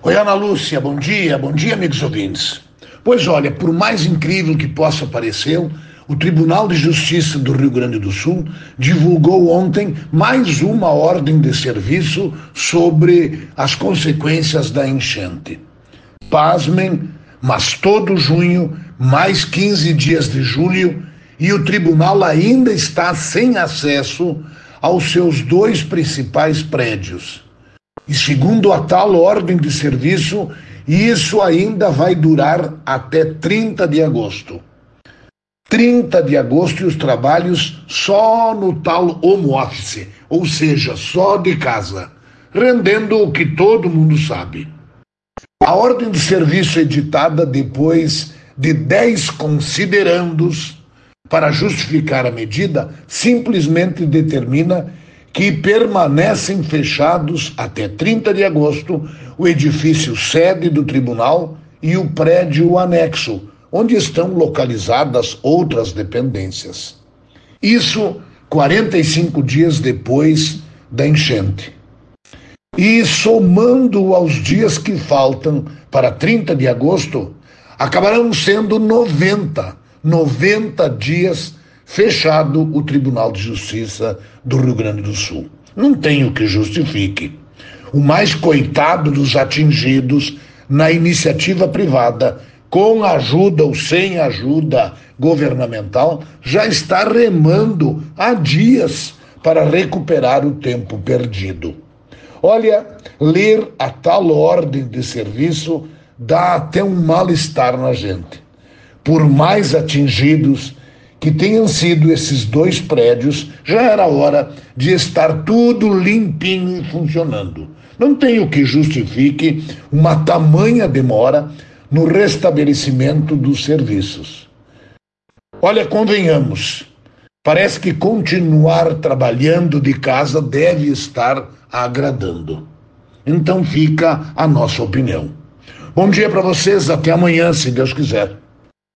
Oi, Ana Lúcia, bom dia, amigos ouvintes. Pois olha, por mais incrível que possa parecer, o Tribunal de Justiça do Rio Grande do Sul divulgou ontem mais uma ordem de serviço sobre as consequências da enchente. Pasmem, mas todo junho, mais 15 dias de julho, e o tribunal ainda está sem acesso aos seus dois principais prédios. E segundo a tal ordem de serviço, isso ainda vai durar até 30 de agosto. 30 de agosto e os trabalhos só no tal home office, ou seja, só de casa, rendendo o que todo mundo sabe. A ordem de serviço editada depois de 10 considerandos para justificar a medida simplesmente determina que permanecem fechados até 30 de agosto o edifício sede do tribunal e o prédio anexo, onde estão localizadas outras dependências. Isso 45 dias depois da enchente. E somando aos dias que faltam para 30 de agosto, acabarão sendo 90 dias fechado o Tribunal de Justiça do Rio Grande do Sul. Não tem o que justifique. O mais coitado dos atingidos na iniciativa privada, com ajuda ou sem ajuda governamental, já está remando há dias para recuperar o tempo perdido. Olha, ler a tal ordem de serviço dá até um mal-estar na gente. Por mais atingidos que tenham sido esses dois prédios, já era hora de estar tudo limpinho e funcionando. Não tem o que justifique uma tamanha demora no restabelecimento dos serviços. Olha, convenhamos, parece que continuar trabalhando de casa deve estar agradando. Então fica a nossa opinião. Bom dia para vocês, até amanhã, se Deus quiser.